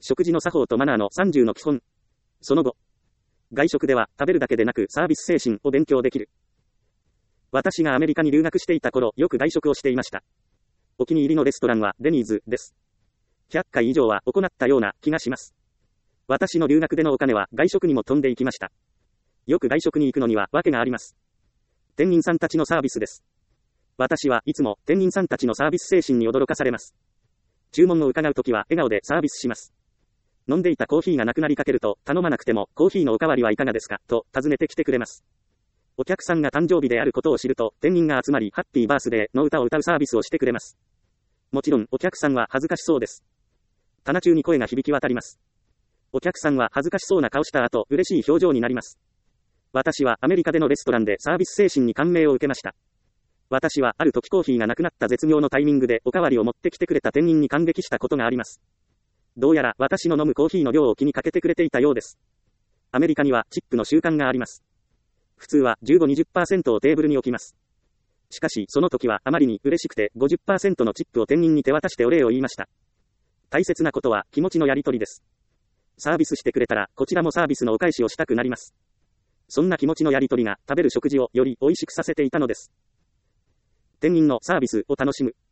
食事の作法とマナーの30の基本。その後。外食では食べるだけでなくサービス精神を勉強できる。私がアメリカに留学していた頃、よく外食をしていました。お気に入りのレストランはデニーズです。100回以上は行ったような気がします。私の留学でのお金は外食にも飛んでいきました。よく外食に行くのには訳があります。店員さんたちのサービスです。私はいつも店員さんたちのサービス精神に驚かされます。注文を伺うときは笑顔でサービスします。飲んでいたコーヒーがなくなりかけると、頼まなくてもコーヒーのおかわりはいかがですかと尋ねてきてくれます。お客さんが誕生日であることを知ると、店員が集まりハッピーバースデーの歌を歌うサービスをしてくれます。もちろんお客さんは恥ずかしそうです。棚中に声が響き渡ります。お客さんは恥ずかしそうな顔した後、嬉しい表情になります。私はアメリカでのレストランでサービス精神に感銘を受けました。私はある時コーヒーがなくなった絶妙のタイミングでおかわりを持ってきてくれた店員に感激したことがあります。どうやら私の飲むコーヒーの量を気にかけてくれていたようです。アメリカにはチップの習慣があります。普通は 15-20% をテーブルに置きます。しかしその時はあまりに嬉しくて 50% のチップを店員に手渡してお礼を言いました。大切なことは気持ちのやり取りです。サービスしてくれたらこちらもサービスのお返しをしたくなります。そんな気持ちのやり取りが食べる食事をより美味しくさせていたのです。店員のサービスを楽しむ。